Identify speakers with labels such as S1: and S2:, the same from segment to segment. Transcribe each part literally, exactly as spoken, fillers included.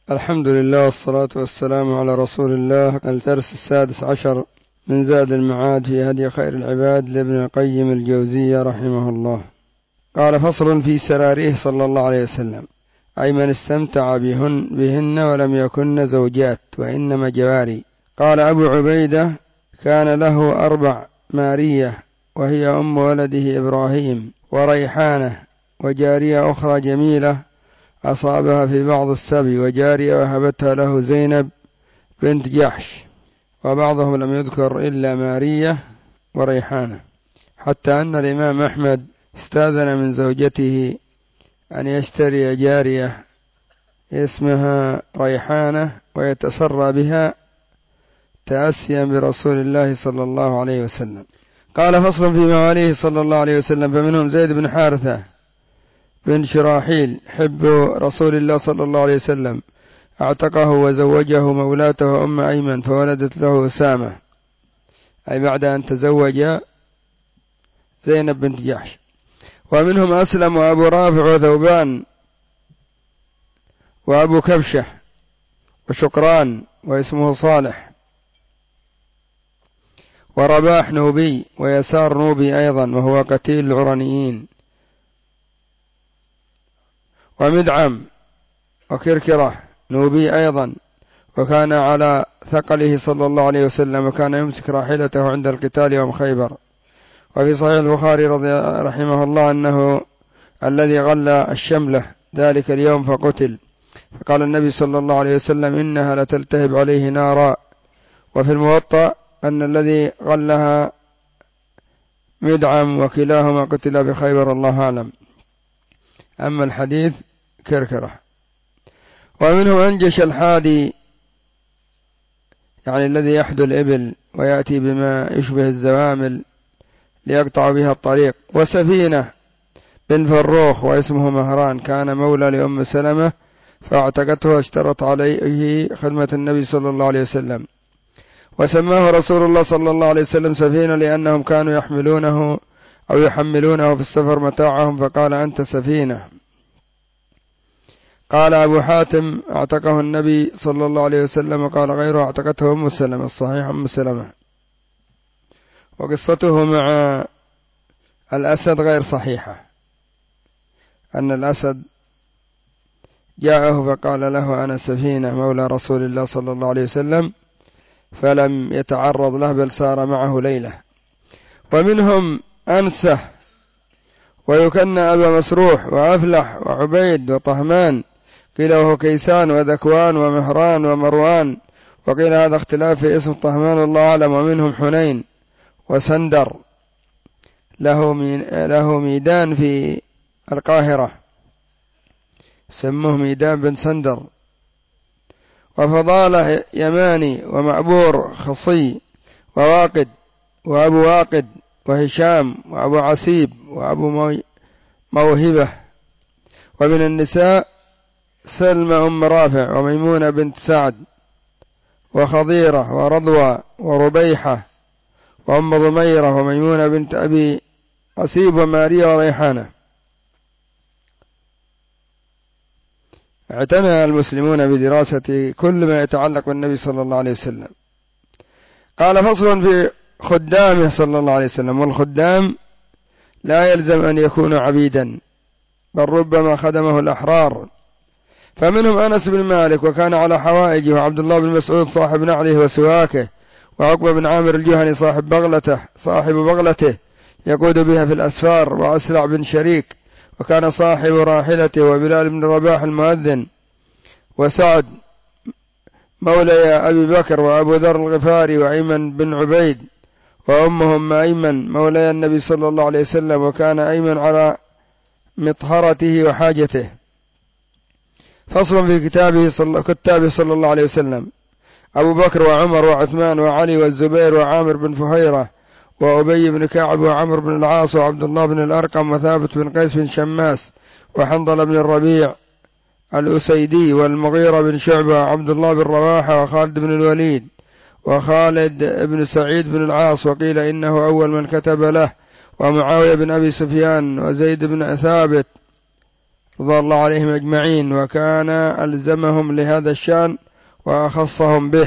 S1: الحمد لله والصلاة والسلام على رسول الله. الدرس السادس عشر من زاد المعاد في هدي خير العباد لابن القيم الجوزية رحمه الله. قال: فصل في سراريه صلى الله عليه وسلم، أي من استمتع بهن, بهن ولم يكن زوجات وإنما جواري. قال أبو عبيدة: كان له أربع مارية، وهي أم ولده إبراهيم، وريحانة، وجارية أخرى جميلة أصابها في بعض السبي، وجارية وهبتها له زينب بنت جحش. وبعضهم لم يذكر إلا مارية وريحانة، حتى أن الإمام أحمد استأذن من زوجته أن يشتري جارية اسمها ريحانة ويتسرى بها تأسيا برسول الله صلى الله عليه وسلم. قال: فصل في مواليه صلى الله عليه وسلم، فمنهم زيد بن حارثة بن شراحيل حب رسول الله صلى الله عليه وسلم، اعتقه وزوجه مولاته أم أيمن، فولدت له أسامة، أي بعد أن تزوج زينب بنت جحش. ومنهم أسلم وأبو رافع وثوبان وأبو كبشة وشقران واسمه صالح، ورباح نوبي، ويسار نوبي أيضا وهو قتيل العرنيين، ومدعم وكركرة نوبي أيضا، وكان على ثقله صلى الله عليه وسلم، وكان يمسك راحلته عند القتال يوم خيبر. وفي صحيح البخاري رضي رحمه الله أنه الذي غل الشملة ذلك اليوم فقتل، فقال النبي صلى الله عليه وسلم: إنها لتلتهب عليه نارا. وفي الموطأ أن الذي غلها مدعم، وكلاهما قتل بخيبر، الله أعلم. أما الحديث كركرة. ومنهم أنجش الحادي، يعني الذي يحدو الإبل ويأتي بما يشبه الزوامل ليقطع بها الطريق. وسفينة بن فروخ واسمه مهران، كان مولى لأم سلمة فاعتقته واشترط عليه خدمة النبي صلى الله عليه وسلم. وسماه رسول الله صلى الله عليه وسلم سفينة، لأنهم كانوا يحملونه أو يحملونه في السفر متاعهم، فقال: أنت سفينة. قال أبو حاتم: اعتقه النبي صلى الله عليه وسلم، وقال غيره اعتقته أم سلمة. الصحيح أم سلمة. وقصته مع الأسد غير صحيحة، أن الأسد جاءه فقال له: أنا سفينة مولى رسول الله صلى الله عليه وسلم، فلم يتعرض له بل سار معه ليلة. ومنهم أنسة ويكن أبا مسروح وأفلح وعبيد وطهمان، قيل وهو كيسان وذكوان ومهران ومروان، وقيل هذا اختلاف في اسم طهمان، الله أعلم. ومنهم حنين وسندر، له, له ميدان في القاهرة سموه ميدان بن سندر. وفضالة يماني ومعبور خصي وواقد وأبو واقد وهشام وأبو عسيب وأبو موهبة. ومن النساء سلمى أم رافع وميمونة بنت سعد وخضيرة ورضوى وربيحة وأم ضميرة وميمونة بنت أبي عسيب وماريا وريحانة. اعتنى المسلمون بدراسة كل ما يتعلق بالنبي صلى الله عليه وسلم. قال: فصل في خدامه صلى الله عليه وسلم. والخدام لا يلزم أن يكونوا عبيدا، بل ربما خدمه الأحرار. فمنهم أنس بن مالك، وكان على حوائجه، وعبد الله بن مسعود صاحب نعله وسواكه، وعقبة بن عامر الجهني صاحب بغلته صاحب بغلته يقود بها في الأسفار، وأسرع بن شريك، وكان صاحب راحلته، وبلال بن رباح المؤذن، وسعد مولى أبي بكر، وأبو ذر الغفاري، وأيمن بن عبيد، وأمهم أيمن مولى النبي صلى الله عليه وسلم، وكان أيمن على مطهرته وحاجته. فصل في كتابه صلى, كتابه صلى الله عليه وسلم: أبو بكر وعمر وعثمان وعلي والزبير وعامر بن فهيرة وأبي بن كعب وعمر بن العاص وعبد الله بن الأرقم وثابت بن قيس بن شماس وحنظل بن الربيع الأسيدي والمغيرة بن شعبة وعبد الله بن رواحة وخالد بن الوليد وخالد بن سعيد بن العاص، وقيل إنه أول من كتب له، ومعاوية بن أبي سفيان وزيد بن ثابت رضي الله عليهم أجمعين، وكان ألزمهم لهذا الشأن وأخصهم به.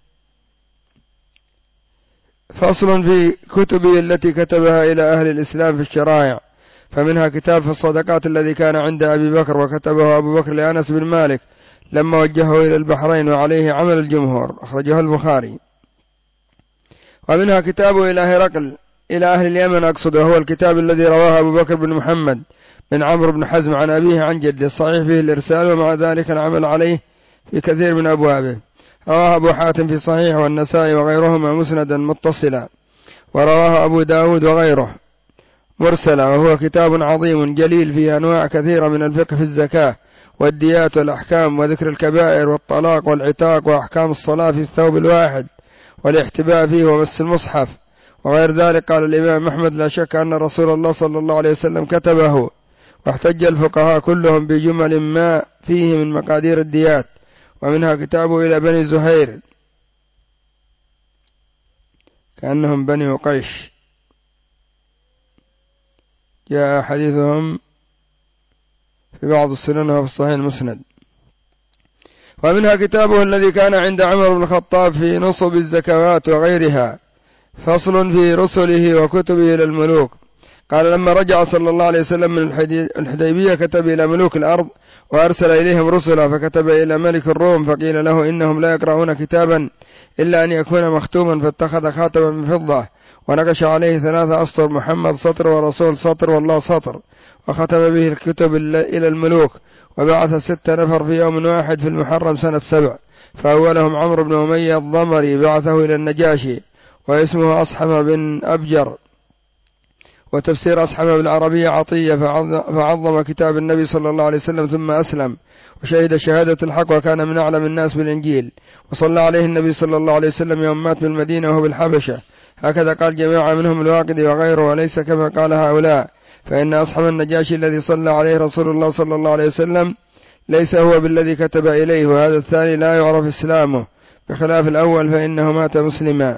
S1: فصل في كتبه التي كتبها إلى أهل الإسلام في الشرائع، فمنها كتاب في الصدقات الذي كان عند أبي بكر، وكتبه أبو بكر لأنس بن مالك لما وجهه إلى البحرين، وعليه عمل الجمهور، أخرجه البخاري. ومنها كتابه إلى هرقل إلى أهل اليمن أقصد، وهو الكتاب الذي رواه أبو بكر بن محمد بن عمرو بن حزم عن أبيه عن جده، الصحيح فيه الإرسال، ومع ذلك العمل عليه في كثير من أبوابه. رواه أبو حاتم في صحيح، والنسائي وغيرهما مسندا متصلا، ورواه أبو داود وغيره مرسلا. وهو كتاب عظيم جليل فيه أنواع كثيرة من الفقه في الزكاة والديات والأحكام وذكر الكبائر والطلاق والعتاق وأحكام الصلاة في الثوب الواحد والاحتباء فيه ومس المصحف وغير ذلك. قال الإمام أحمد: لا شك أن رسول الله صلى الله عليه وسلم كتبه، واحتج الفقهاء كلهم بجمل ما فيه من مقادير الديات. ومنها كتابه إلى بني زهير، كأنهم بني قيش، جاء حديثهم في بعض السنن وفي الصحيح المسند. ومنها كتابه الذي كان عند عمر بن الخطاب في نصب الزكوات وغيرها، فصل في رسله وكتبه إلى الملوك. قال: لما رجع صلى الله عليه وسلم من الحديبية كتب إلى ملوك الأرض وأرسل إليهم رسلا، فكتب إلى ملك الروم فقيل له: إنهم لا يقرؤون كتابا إلا أن يكون مختوما، فاتخذ خاتما من فضة ونقش عليه ثلاثة أسطر: محمد سطر ورسول سطر والله سطر، وختم به الكتب إلى الملوك. وبعث ست نفر في يوم واحد في المحرم سنة سبع، فأولهم عمرو بن أمية الضمري بعثه إلى النجاشي، واسمه أصحم بن أبجر، وتفسير أصحم بالعربية عطية، فعظم كتاب النبي صلى الله عليه وسلم ثم أسلم وشهد شهادة الحق، وكان من أعلم الناس بالإنجيل. وصلى عليه النبي صلى الله عليه وسلم يوم مات بالمدينة وهو بالحبشة، هكذا قال جماعة منهم الواقدي وغيره، وليس كما قال هؤلاء، فإن أصحم النجاشي الذي صلى عليه رسول الله صلى الله عليه وسلم ليس هو بالذي كتب إليه، وهذا الثاني لا يعرف إسلامه، بخلاف الأول فإنه مات مسلما.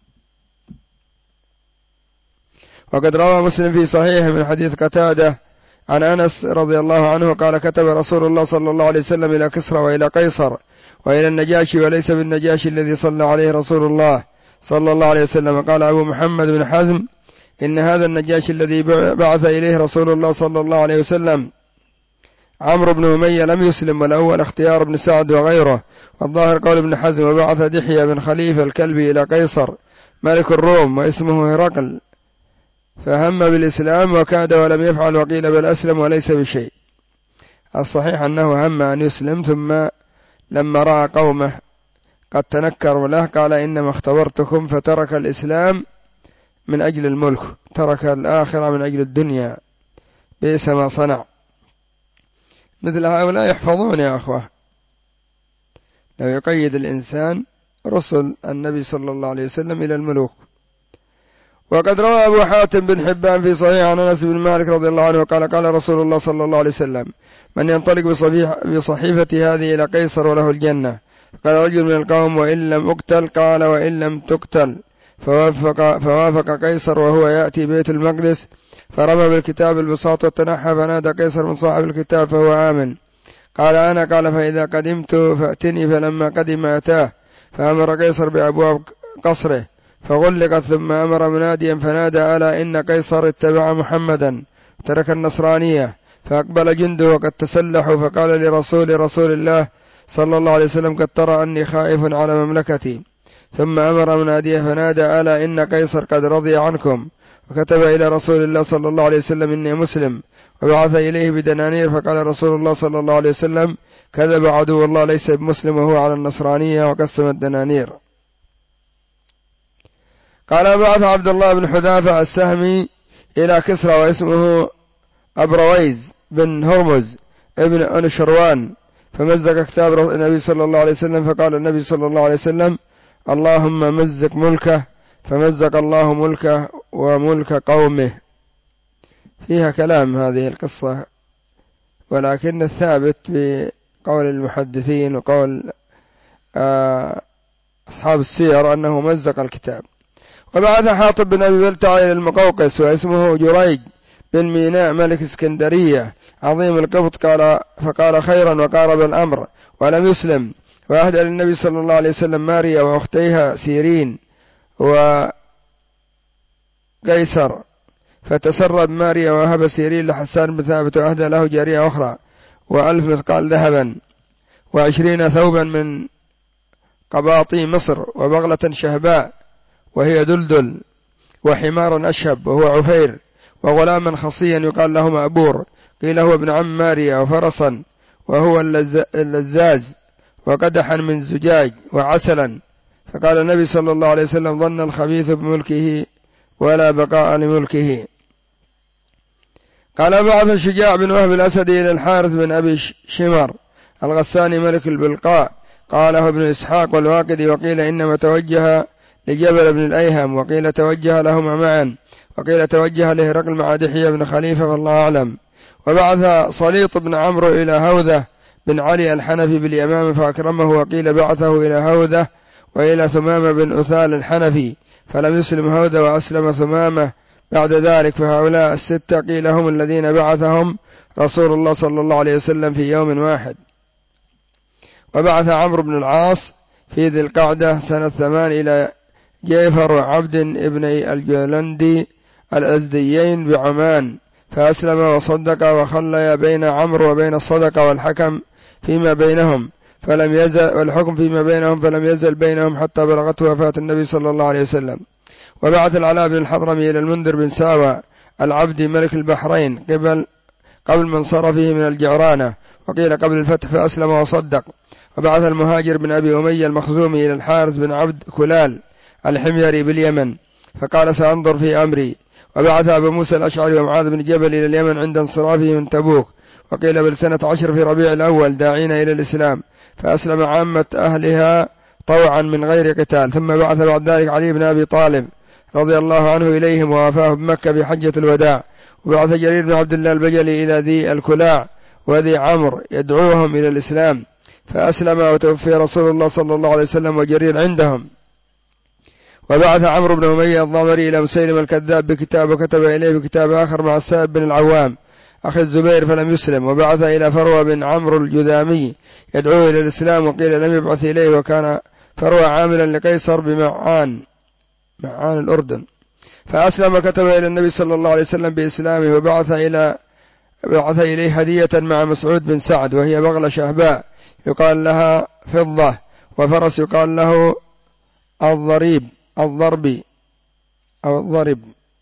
S1: وقد روى مسلم في صحيحه من حديث قتادة عن أنس رضي الله عنه قال: كتب رسول الله صلى الله عليه وسلم إلى كسرى وإلى قيصر وإلى النجاشي، وليس بالنجاشي الذي صلى عليه رسول الله صلى الله عليه وسلم. قال أبو محمد بن حزم: إن هذا النجاشي الذي بعث إليه رسول الله صلى الله عليه وسلم عمرو بن أمية لم يسلم، والأول اختيار بن سعد وغيره، والظاهر قول ابن حزم. وبعث دحية بن خليفة الكلبي إلى قيصر ملك الروم واسمه هرقل، فهم بالإسلام وكاد ولم يفعل، وقيل بل أسلم وليس بشيء. الصحيح أنه هم أن يسلم، ثم لما رأى قومه قد تنكروا له قال: إنما اختبرتكم، فترك الإسلام من أجل الملك، ترك الآخرة من أجل الدنيا، بئس ما صنع. مثل هؤلاء يحفظون يا أخوة، لو يقيد الإنسان رسل النبي صلى الله عليه وسلم إلى الملوك. وقد روى أبو حاتم بن حبان في صحيح عن أنس بن مالك رضي الله عنه قال: قال رسول الله صلى الله عليه وسلم: من ينطلق بصحيفة هذه إلى قيصر وله الجنة. قال رجل من القوم: وإن لم أقتل؟ قال: وإن لم تقتل. فوافق, فوافق قيصر وهو يأتي بيت المقدس، فرمى بالكتاب البساط وتنحى، فنادى قيصر من صاحب الكتاب فهو آمن. قال: أنا. قال: فإذا قدمت فأتني. فلما قدم أتاه، فأمر قيصر بأبواب قصره فغلقت، ثم أمر مناديا فنادى: ألا إن قيصر اتبع محمدا ترك النصرانية. فأقبل جنده وقد تسلحوا، فقال لرسول رسول الله صلى الله عليه وسلم: قد ترى أني خائف على مملكتي. ثم أمر مناديا فنادى: ألا إن قيصر قد رضي عنكم. وكتب إلى رسول الله صلى الله عليه وسلم: إني مسلم. وبعث إليه بدنانير، فقال رسول الله صلى الله عليه وسلم: كذب عدو الله، ليس بمسلم وهو على النصرانية. وقسم الدنانير. قال: بعث عبد الله بن حذافة السهمي إلى كسرى، واسمه أبرويز بن هرمز ابن أنشروان، فمزق كتاب النبي صلى الله عليه وسلم، فقال النبي صلى الله عليه وسلم: اللهم مزق ملكه. فمزق الله ملكه وملك قومه. فيها كلام هذه القصة، ولكن الثابت بقول المحدثين وقول أصحاب السير أنه مزق الكتاب. وبعث حاطب بن أبي بلتع إلى المقوقس، واسمه جريج بن ميناء ملك اسكندرية عظيم القبط، قال فقال خيرا وقارب الأمر ولم يسلم، وأهدى للنبي صلى الله عليه وسلم ماريا وأختيها سيرين وقيصر، فتسرب ماريا وهب سيرين لحسان بن ثابت، وأهدى له جارية أخرى وألف مثقال ذهبا وعشرين ثوبا من قباطي مصر، وبغلة شهباء وهي دلدل، وحمارا أشهب وهو عفير، وغلاما خصيا يقال له مأبور قيل هو ابن عم ماريا، وفرسا وهو اللزاز، وقدحا من زجاج، وعسلا. فقال النبي صلى الله عليه وسلم ظن الخبيث بملكه ولا بقاء لملكه. قال بعث الشجاع بن وهب الأسدي إلى الحارث بن أبي شمر الغساني ملك البلقاء، قاله ابن إسحاق والواقدي، وقيل إنما توجه لجبل بن الأيهم، وقيل توجه لهما معا، وقيل توجه لهرقل مع دحية بن خليفة، والله أعلم. وبعث صليط بن عمرو إلى هوذة بن علي الحنفي باليمامة فأكرمه، وقيل بعثه إلى هوذة وإلى ثمامة بن أثال الحنفي، فلم يسلم هوذة وأسلم ثمامة بعد ذلك. فهؤلاء الستة قيل هم الذين بعثهم رسول الله صلى الله عليه وسلم في يوم واحد. وبعث عمرو بن العاص في ذي القعدة سنة ثمان إلى جيفر وعبد ابن الجولندي الأزديين بعمان، فأسلم وصدق، وخلي بين عمرو وبين الصدقة والحكم فيما بينهم فلم يزل والحكم فيما بينهم فلم يزل بينهم حتى بلغته وفاة النبي صلى الله عليه وسلم. وبعث العلاء بن الحضرمي إلى المنذر بن ساوى العبدي ملك البحرين قبل قبل منصرفه من الجعرانة، وقيل قبل الفتح، فأسلم وصدق. وبعث المهاجر بن أبي أمية المخزومي إلى الحارث بن عبد كلال الحميري باليمن، فقال سأنظر في أمري. وبعث أبو موسى الأشعري ومعاذ بن جبل إلى اليمن عند انصرافه من تبوك، وقيل بالسنة عشر في ربيع الأول داعين إلى الإسلام، فأسلم عامة أهلها طوعا من غير قتال. ثم بعث بعد ذلك علي بن أبي طالب رضي الله عنه إليهم ووافاه بمكة بحجة الوداع. وبعث جرير بن عبد الله البجلي إلى ذي الكلاع وذي عمرو يدعوهم إلى الإسلام، فأسلم وتوفي رسول الله صلى الله عليه وسلم وجرير عندهم. وبعث عمرو بن أمية الضمري إلى مسيلم الكذاب بكتاب، وكتب إليه بكتاب آخر مع السائب بن العوام أخي الزبير فلم يسلم. وبعث إلى فروة بن عمرو الجذامي يدعوه إلى الإسلام، وقيل لم يبعث إليه، وكان فروة عاملا لقيصر بمعان معان الأردن، فأسلم وكتب إلى النبي صلى الله عليه وسلم بإسلامه. وبعث إلى بعث إليه هدية مع مسعود بن سعد، وهي بغلة شهباء يقال لها فضة، وفرس يقال له الضريب الضربي أو الضرب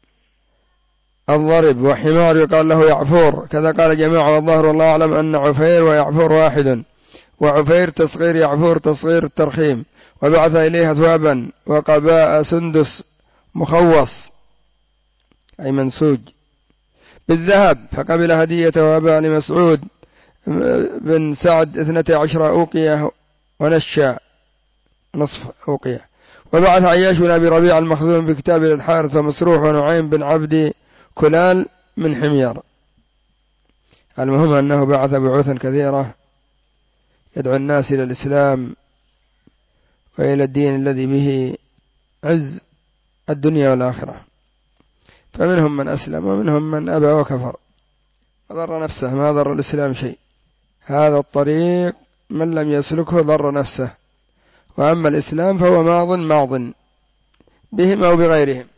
S1: الضرب وحمار يقال له يعفور، كذا قال جماعة، والظاهر والله أعلم أن عفير ويعفور واحد، وعفير تصغير يعفور تصغير الترخيم. وبعث إليها ثوابا وقباء سندس مخوص أي منسوج بالذهب، فقبل هديته وأبى لمسعود بن سعد اثنتي عشر أوقية ونشا نصف أوقية. وبعث عياش بن أبي ربيع المخزوم بكتاب الحارث ومسروح ونعيم بن عبد كلال من حمير. المهم أنه بعث بعوثا كثيرة يدعو الناس إلى الإسلام وإلى الدين الذي به عز الدنيا والآخرة، فمنهم من أسلم ومنهم من أبى وكفر وضر نفسه، ما ضر الإسلام شيء. هذا الطريق من لم يسلكه ضر نفسه، وأما الإسلام فهو ماض ماض بهم أو بغيرهم.